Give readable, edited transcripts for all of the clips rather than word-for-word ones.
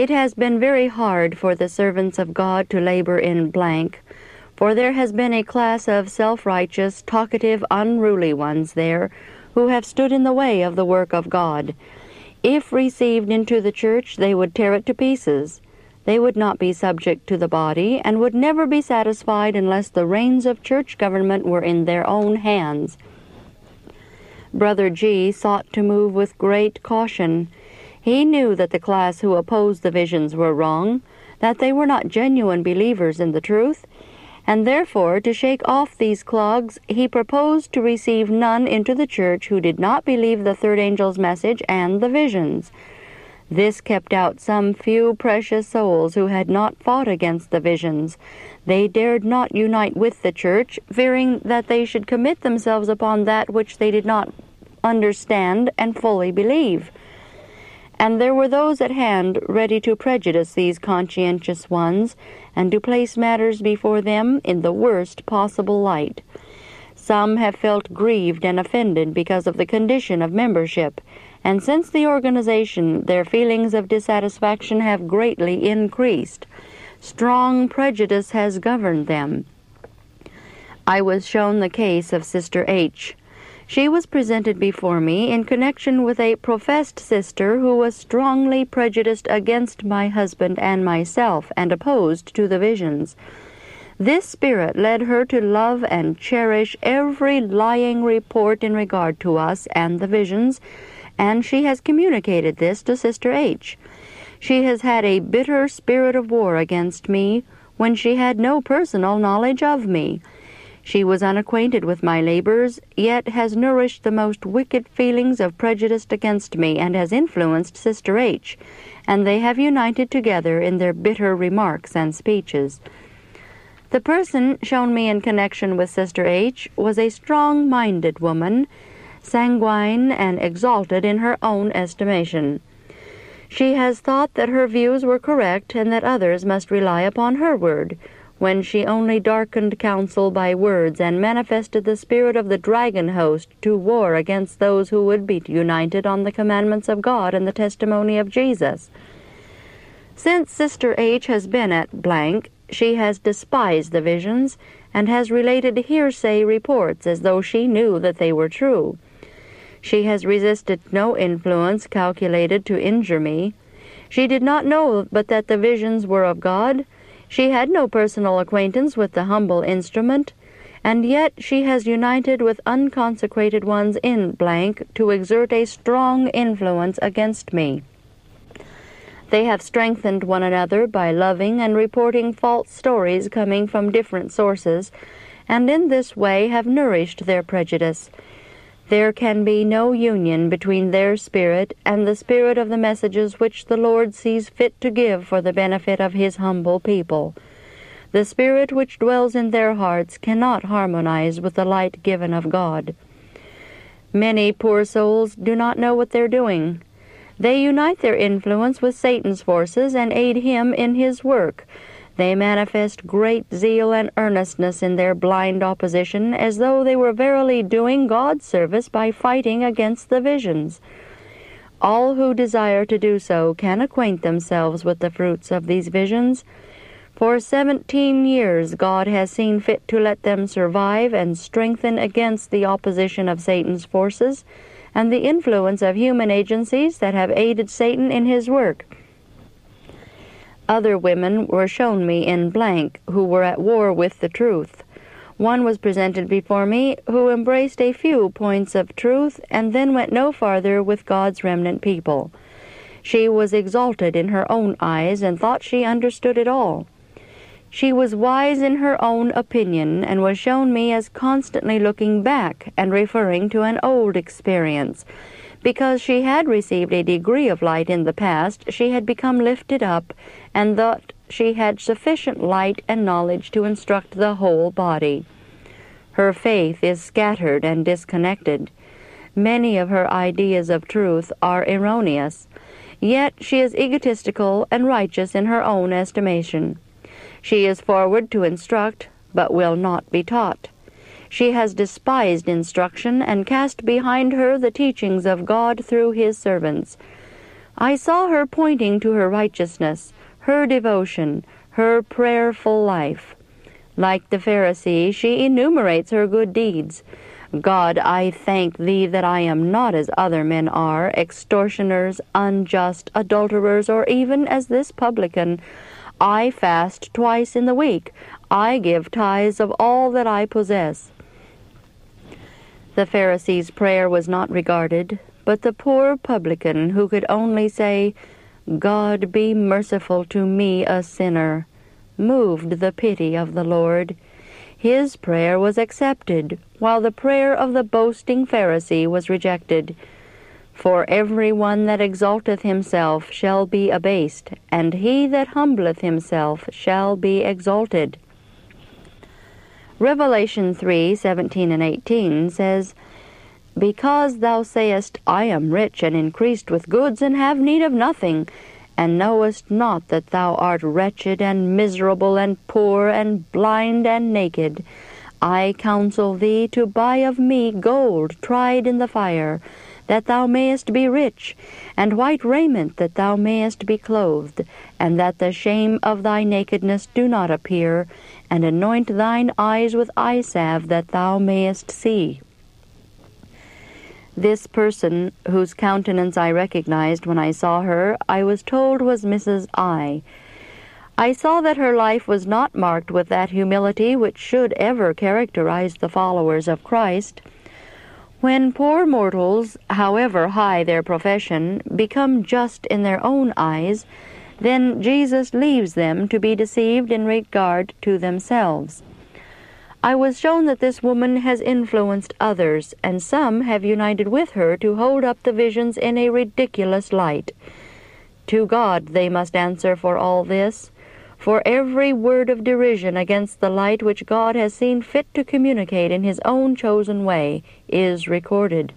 It has been very hard for the servants of God to labor in blank, for there has been a class of self-righteous, talkative, unruly ones there, who have stood in the way of the work of God. If received into the church, they would tear it to pieces. They would not be subject to the body, and would never be satisfied unless the reins of church government were in their own hands. Brother G. sought to move with great caution. He knew that the class who opposed the visions were wrong, that they were not genuine believers in the truth, and therefore, to shake off these clogs, he proposed to receive none into the church who did not believe the third angel's message and the visions. This kept out some few precious souls who had not fought against the visions. They dared not unite with the church, fearing that they should commit themselves upon that which they did not understand and fully believe. And there were those at hand ready to prejudice these conscientious ones, and to place matters before them in the worst possible light. Some have felt grieved and offended because of the condition of membership, and since the organization their feelings of dissatisfaction have greatly increased. Strong prejudice has governed them. I was shown the case of Sister H. She was presented before me in connection with a professed sister who was strongly prejudiced against my husband and myself, and opposed to the visions. This spirit led her to love and cherish every lying report in regard to us and the visions, and she has communicated this to Sister H. She has had a bitter spirit of war against me when she had no personal knowledge of me. She was unacquainted with my labors, yet has nourished the most wicked feelings of prejudice against me, and has influenced Sister H., and they have united together in their bitter remarks and speeches. The person shown me in connection with Sister H. was a strong-minded woman, sanguine and exalted in her own estimation. She has thought that her views were correct, and that others must rely upon her word, when she only darkened counsel by words and manifested the spirit of the dragon host to war against those who would be united on the commandments of God and the testimony of Jesus. Since Sister H. has been at blank, she has despised the visions, and has related hearsay reports as though she knew that they were true. She has resisted no influence calculated to injure me. She did not know but that the visions were of God. She had no personal acquaintance with the humble instrument, and yet she has united with unconsecrated ones in blank to exert a strong influence against me. They have strengthened one another by loving and reporting false stories coming from different sources, and in this way have nourished their prejudice. There can be no union between their spirit and the spirit of the messages which the Lord sees fit to give for the benefit of His humble people. The spirit which dwells in their hearts cannot harmonize with the light given of God. Many poor souls do not know what they're doing. They unite their influence with Satan's forces and aid him in his work. They manifest great zeal and earnestness in their blind opposition, as though they were verily doing God's service by fighting against the visions. All who desire to do so can acquaint themselves with the fruits of these visions. For 17 years God has seen fit to let them survive and strengthen against the opposition of Satan's forces and the influence of human agencies that have aided Satan in his work. Other women were shown me in blank who were at war with the truth. One was presented before me who embraced a few points of truth and then went no farther with God's remnant people. She was exalted in her own eyes and thought she understood it all. She was wise in her own opinion, and was shown me as constantly looking back and referring to an old experience. Because she had received a degree of light in the past, she had become lifted up, and thought she had sufficient light and knowledge to instruct the whole body. Her faith is scattered and disconnected. Many of her ideas of truth are erroneous, yet she is egotistical and righteous in her own estimation. She is forward to instruct, but will not be taught. She has despised instruction and cast behind her the teachings of God through His servants. I saw her pointing to her righteousness, her devotion, her prayerful life. Like the Pharisee, she enumerates her good deeds. God, I thank Thee that I am not as other men are, extortioners, unjust, adulterers, or even as this publican. I fast twice in the week. I give tithes of all that I possess. The Pharisee's prayer was not regarded, but the poor publican, who could only say, God, be merciful to me, a sinner, moved the pity of the Lord. His prayer was accepted, while the prayer of the boasting Pharisee was rejected. For every one that exalteth himself shall be abased, and he that humbleth himself shall be exalted. Revelation 3:17 and 18 says, Because thou sayest, I am rich and increased with goods, and have need of nothing, and knowest not that thou art wretched and miserable and poor and blind and naked, I counsel thee to buy of me gold tried in the fire, that thou mayest be rich, and white raiment, that thou mayest be clothed, and that the shame of thy nakedness do not appear, and anoint thine eyes with eye salve, that thou mayest see. This person, whose countenance I recognized when I saw her, I was told was Mrs. I. I saw that her life was not marked with that humility which should ever characterize the followers of Christ. When poor mortals, however high their profession, become just in their own eyes, then Jesus leaves them to be deceived in regard to themselves. I was shown that this woman has influenced others, and some have united with her to hold up the visions in a ridiculous light. To God they must answer for all this, for every word of derision against the light which God has seen fit to communicate in His own chosen way is recorded.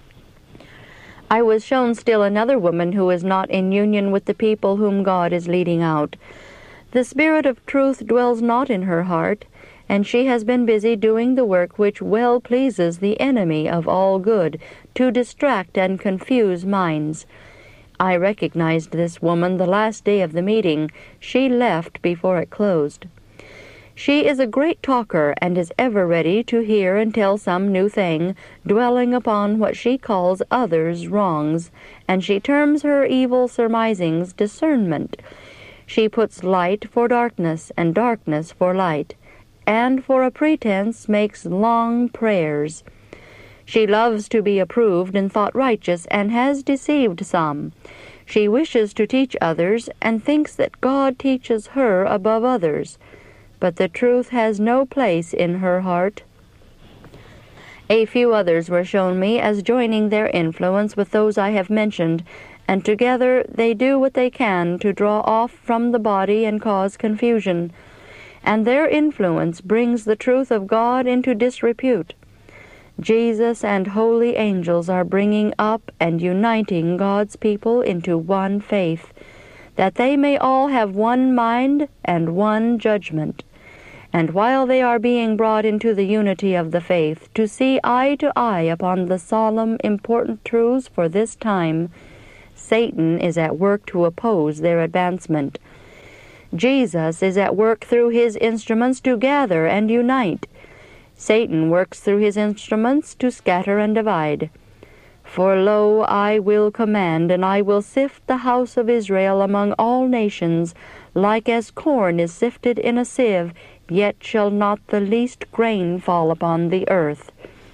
I was shown still another woman who is not in union with the people whom God is leading out. The Spirit of truth dwells not in her heart, and she has been busy doing the work which well pleases the enemy of all good, to distract and confuse minds. I recognized this woman the last day of the meeting. She left before it closed. She is a great talker, and is ever ready to hear and tell some new thing, dwelling upon what she calls others' wrongs, and she terms her evil surmisings discernment. She puts light for darkness, and darkness for light, and for a pretense makes long prayers. She loves to be approved and thought righteous, and has deceived some. She wishes to teach others, and thinks that God teaches her above others. But the truth has no place in her heart. A few others were shown me as joining their influence with those I have mentioned, and together they do what they can to draw off from the body and cause confusion. And their influence brings the truth of God into disrepute. Jesus and holy angels are bringing up and uniting God's people into one faith, that they may all have one mind and one judgment. And while they are being brought into the unity of the faith, to see eye to eye upon the solemn, important truths for this time, Satan is at work to oppose their advancement. Jesus is at work through his instruments to gather and unite. Satan works through his instruments to scatter and divide. For lo, I will command, and I will sift the house of Israel among all nations, like as corn is sifted in a sieve, yet shall not the least grain fall upon the earth.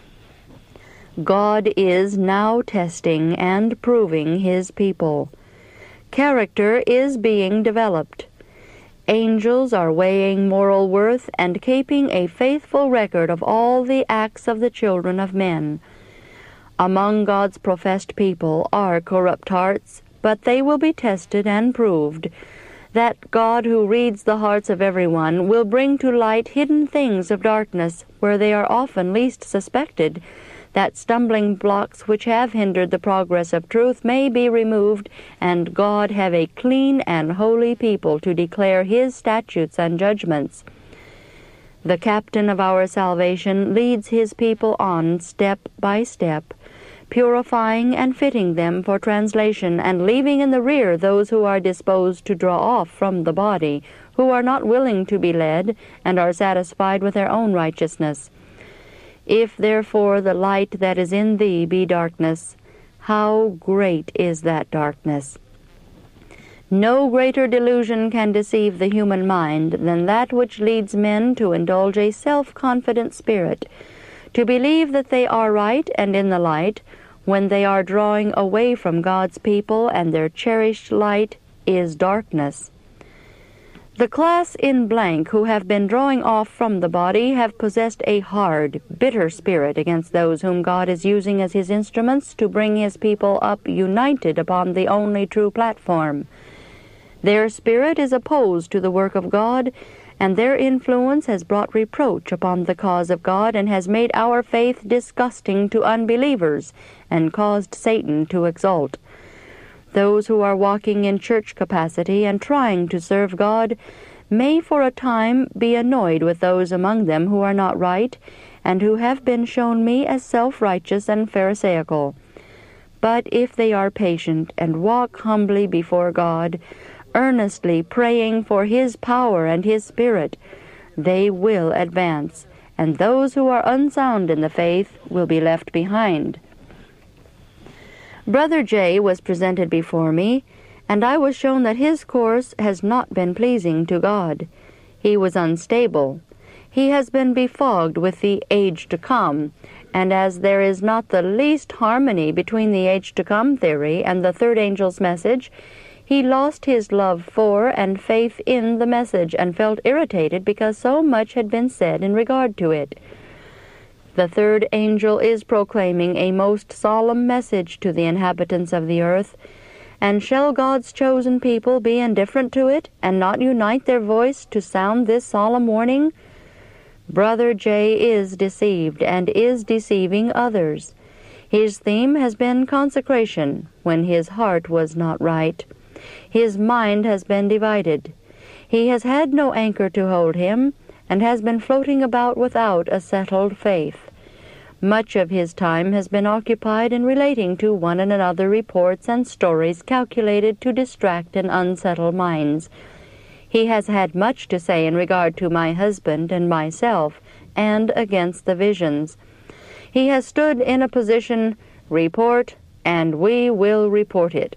God is now testing and proving his people. Character is being developed. Angels are weighing moral worth and keeping a faithful record of all the acts of the children of men. Among God's professed people are corrupt hearts, but they will be tested and proved. That God who reads the hearts of everyone will bring to light hidden things of darkness where they are often least suspected, that stumbling blocks which have hindered the progress of truth may be removed, and God have a clean and holy people to declare his statutes and judgments. The captain of our salvation leads his people on step by step, purifying and fitting them for translation, and leaving in the rear those who are disposed to draw off from the body, who are not willing to be led, and are satisfied with their own righteousness. If therefore the light that is in thee be darkness, how great is that darkness! No greater delusion can deceive the human mind than that which leads men to indulge a self-confident spirit, to believe that they are right and in the light, when they are drawing away from God's people, and their cherished light is darkness. The class in blank who have been drawing off from the body have possessed a hard, bitter spirit against those whom God is using as his instruments to bring his people up united upon the only true platform. Their spirit is opposed to the work of God, and their influence has brought reproach upon the cause of God, and has made our faith disgusting to unbelievers, and caused Satan to exult. Those who are walking in church capacity and trying to serve God may for a time be annoyed with those among them who are not right, and who have been shown me as self-righteous and pharisaical. But if they are patient and walk humbly before God, earnestly praying for his power and his Spirit, they will advance, and those who are unsound in the faith will be left behind. Brother J. was presented before me, and I was shown that his course has not been pleasing to God. He was unstable. He has been befogged with the age to come, and as there is not the least harmony between the age to come theory and the third angel's message, he lost his love for and faith in the message, and felt irritated because so much had been said in regard to it. The third angel is proclaiming a most solemn message to the inhabitants of the earth, and shall God's chosen people be indifferent to it, and not unite their voice to sound this solemn warning? Brother J. is deceived, and is deceiving others. His theme has been consecration, when his heart was not right. His mind has been divided. He has had no anchor to hold him, and has been floating about without a settled faith. Much of his time has been occupied in relating to one another reports and stories calculated to distract and unsettle minds. He has had much to say in regard to my husband and myself, and against the visions. He has stood in a position, report, and we will report it.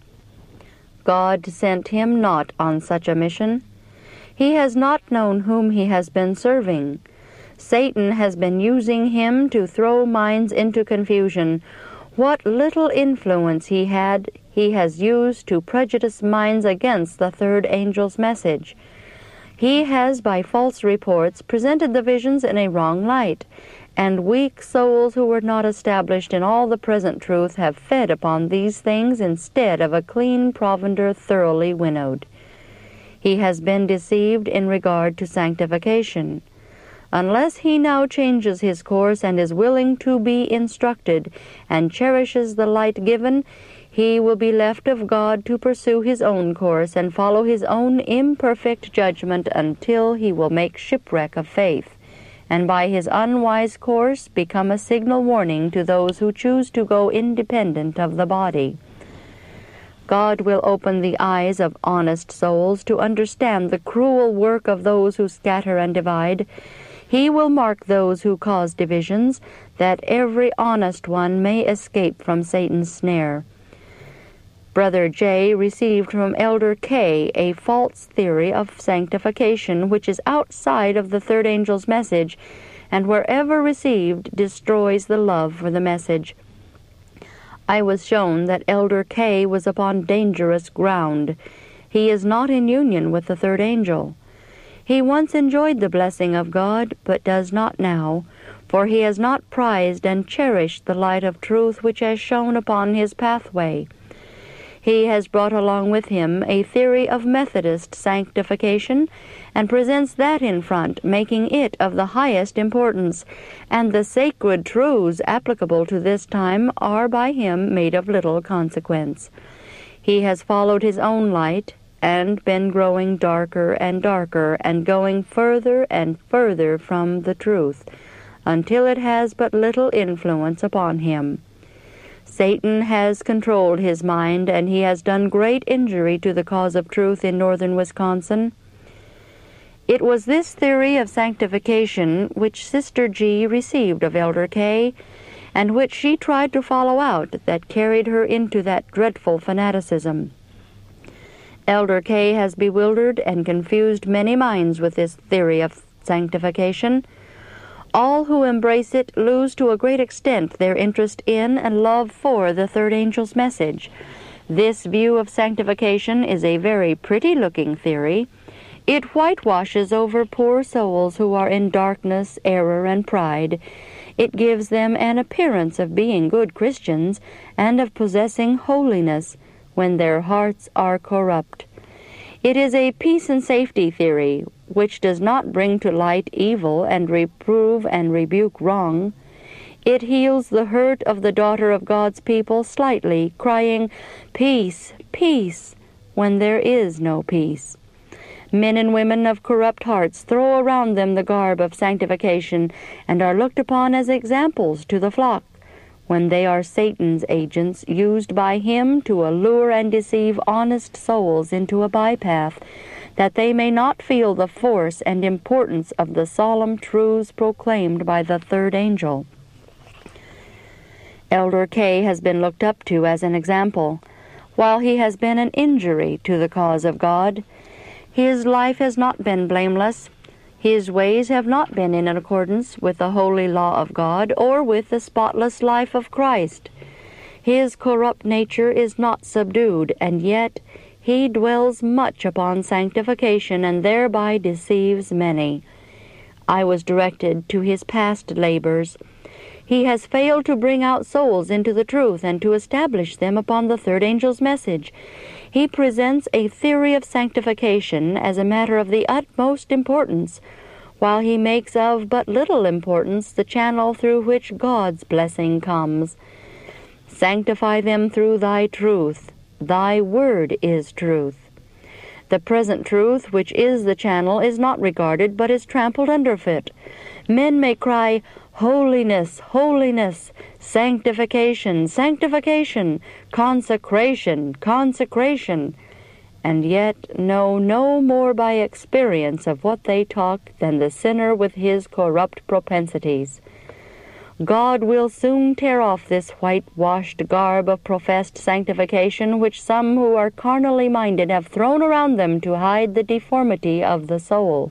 God sent him not on such a mission. He has not known whom he has been serving. Satan has been using him to throw minds into confusion. What little influence he had, he has used to prejudice minds against the third angel's message. He has, by false reports, presented the visions in a wrong light, and weak souls who were not established in all the present truth have fed upon these things instead of a clean provender thoroughly winnowed. He has been deceived in regard to sanctification. Unless he now changes his course and is willing to be instructed and cherishes the light given, he will be left of God to pursue his own course and follow his own imperfect judgment until he will make shipwreck of faith, and by his unwise course become a signal warning to those who choose to go independent of the body. God will open the eyes of honest souls to understand the cruel work of those who scatter and divide. He will mark those who cause divisions, that every honest one may escape from Satan's snare. Brother J. received from Elder K. a false theory of sanctification, which is outside of the third angel's message, and wherever received destroys the love for the message. I was shown that Elder K. was upon dangerous ground. He is not in union with the third angel. He once enjoyed the blessing of God, but does not now, for he has not prized and cherished the light of truth which has shone upon his pathway. He has brought along with him a theory of Methodist sanctification, and presents that in front, making it of the highest importance, and the sacred truths applicable to this time are by him made of little consequence. He has followed his own light, and been growing darker and darker, and going further and further from the truth, until it has but little influence upon him. Satan has controlled his mind, and he has done great injury to the cause of truth in northern Wisconsin. It was this theory of sanctification which Sister G. received of Elder K., and which she tried to follow out, that carried her into that dreadful fanaticism. Elder K. has bewildered and confused many minds with this theory of sanctification. All who embrace it lose to a great extent their interest in and love for the third angel's message. This view of sanctification is a very pretty-looking theory. It whitewashes over poor souls who are in darkness, error, and pride. It gives them an appearance of being good Christians and of possessing holiness when their hearts are corrupt. It is a peace and safety theory which does not bring to light evil and reprove and rebuke wrong. It heals the hurt of the daughter of God's people slightly, crying, "Peace, peace," when there is no peace. Men and women of corrupt hearts throw around them the garb of sanctification and are looked upon as examples to the flock, when they are Satan's agents, used by him to allure and deceive honest souls into a bypath, that they may not feel the force and importance of the solemn truths proclaimed by the third angel. Elder K. has been looked up to as an example, while he has been an injury to the cause of God. His life has not been blameless. His ways have not been in accordance with the holy law of God or with the spotless life of Christ. His corrupt nature is not subdued, and yet he dwells much upon sanctification and thereby deceives many. I was directed to his past labors. He has failed to bring out souls into the truth and to establish them upon the third angel's message. He presents a theory of sanctification as a matter of the utmost importance, while he makes of but little importance the channel through which God's blessing comes. Sanctify them through thy truth. Thy word is truth. The present truth, which is the channel, is not regarded, but is trampled underfoot. Men may cry, "Holiness, holiness, sanctification, sanctification, consecration, consecration," and yet know no more by experience of what they talk than the sinner with his corrupt propensities. God will soon tear off this whitewashed garb of professed sanctification which some who are carnally minded have thrown around them to hide the deformity of the soul.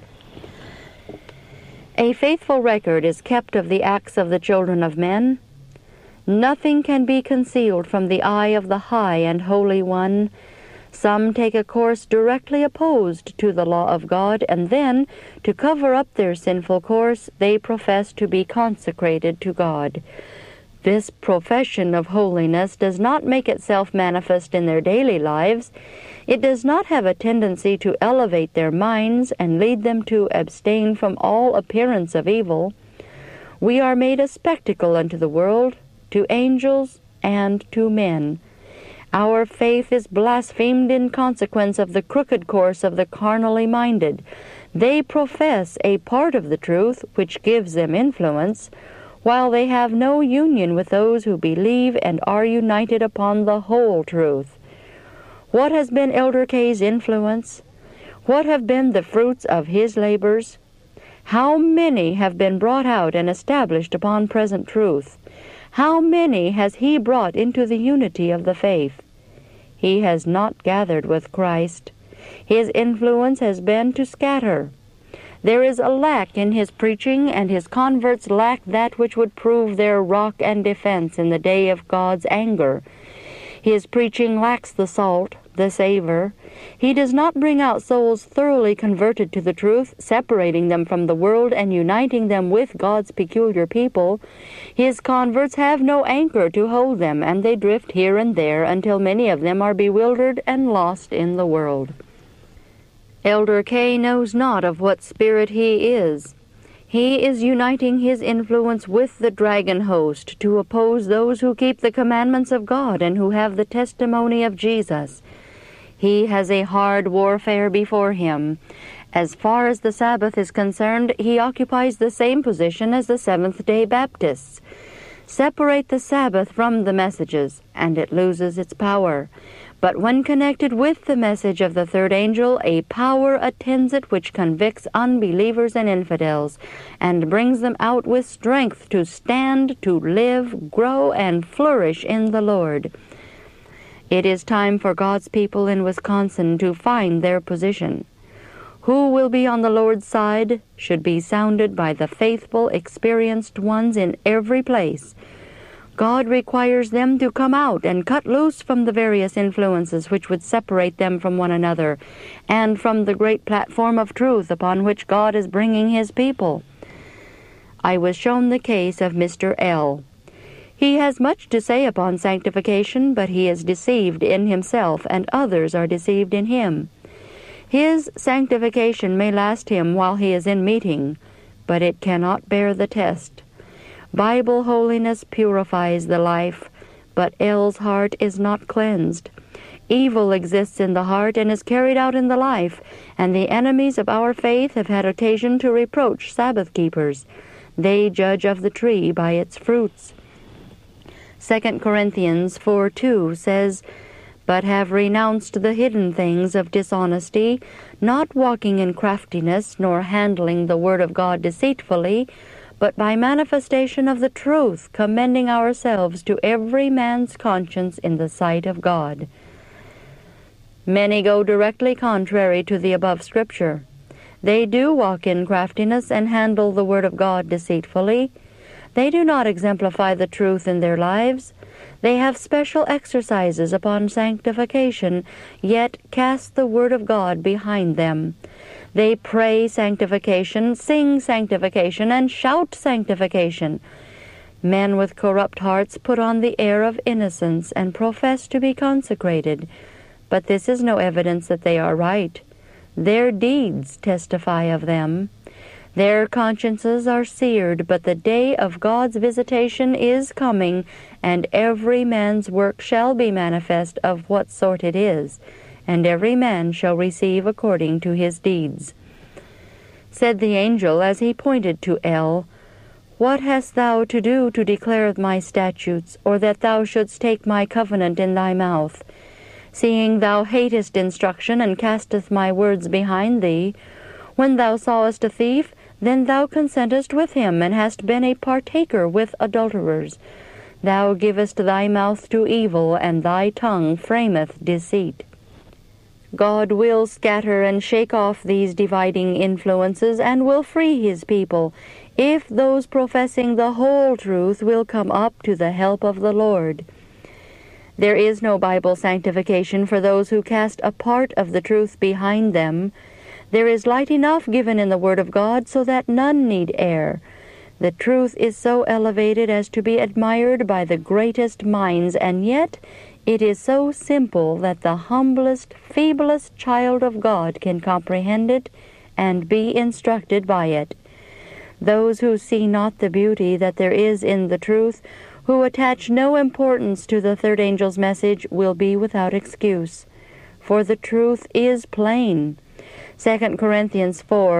A faithful record is kept of the acts of the children of men. Nothing can be concealed from the eye of the High and Holy One. Some take a course directly opposed to the law of God, and then, to cover up their sinful course, they profess to be consecrated to God. This profession of holiness does not make itself manifest in their daily lives. It does not have a tendency to elevate their minds and lead them to abstain from all appearance of evil. We are made a spectacle unto the world, to angels, and to men. Our faith is blasphemed in consequence of the crooked course of the carnally minded. They profess a part of the truth, which gives them influence, while they have no union with those who believe and are united upon the whole truth. What has been Elder K.'s influence? What have been the fruits of his labors? How many have been brought out and established upon present truth? How many has he brought into the unity of the faith? He has not gathered with Christ. His influence has been to scatter. There is a lack in his preaching, and his converts lack that which would prove their rock and defense in the day of God's anger. His preaching lacks the salt, the savor. He does not bring out souls thoroughly converted to the truth, separating them from the world and uniting them with God's peculiar people. His converts have no anchor to hold them, and they drift here and there until many of them are bewildered and lost in the world. Elder K. knows not of what spirit he is. He is uniting his influence with the dragon host to oppose those who keep the commandments of God and who have the testimony of Jesus. He has a hard warfare before him. As far as the Sabbath is concerned, he occupies the same position as the Seventh-day Baptists. Separate the Sabbath from the messages, and it loses its power. But when connected with the message of the third angel, a power attends it which convicts unbelievers and infidels, and brings them out with strength to stand, to live, grow, and flourish in the Lord. It is time for God's people in Wisconsin to find their position. Who will be on the Lord's side should be sounded by the faithful, experienced ones in every place. God requires them to come out and cut loose from the various influences which would separate them from one another and from the great platform of truth upon which God is bringing His people. I was shown the case of Mr. L. He has much to say upon sanctification, but he is deceived in himself, and others are deceived in him. His sanctification may last him while he is in meeting, but it cannot bear the test. Bible holiness purifies the life, but L's heart is not cleansed. Evil exists in the heart and is carried out in the life, and the enemies of our faith have had occasion to reproach Sabbath keepers. They judge of the tree by its fruits. 2 Corinthians 4:2 says, "But have renounced the hidden things of dishonesty, not walking in craftiness, nor handling the word of God deceitfully, but by manifestation of the truth, commending ourselves to every man's conscience in the sight of God." Many go directly contrary to the above Scripture. They do walk in craftiness and handle the word of God deceitfully. They do not exemplify the truth in their lives. They have special exercises upon sanctification, yet cast the word of God behind them. They pray sanctification, sing sanctification, and shout sanctification. Men with corrupt hearts put on the air of innocence and profess to be consecrated, but this is no evidence that they are right. Their deeds testify of them. Their consciences are seared, but the day of God's visitation is coming, and every man's work shall be manifest of what sort it is, and every man shall receive according to his deeds. Said the angel as he pointed to L, "What hast thou to do to declare my statutes, or that thou shouldst take my covenant in thy mouth? Seeing thou hatest instruction, and castest my words behind thee, when thou sawest a thief, then thou consentest with him, and hast been a partaker with adulterers. Thou givest thy mouth to evil, and thy tongue frameth deceit." God will scatter and shake off these dividing influences, and will free His people, if those professing the whole truth will come up to the help of the Lord. There is no Bible sanctification for those who cast a part of the truth behind them. There is light enough given in the Word of God so that none need err. The truth is so elevated as to be admired by the greatest minds, and yet it is so simple that the humblest, feeblest child of God can comprehend it and be instructed by it. Those who see not the beauty that there is in the truth, who attach no importance to the third angel's message, will be without excuse. For the truth is plain. 2 Corinthians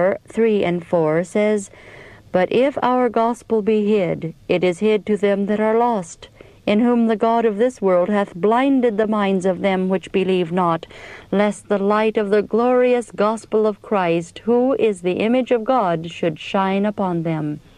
4:3-4 says, "But if our gospel be hid, it is hid to them that are lost, in whom the God of this world hath blinded the minds of them which believe not, lest the light of the glorious gospel of Christ, who is the image of God, should shine upon them."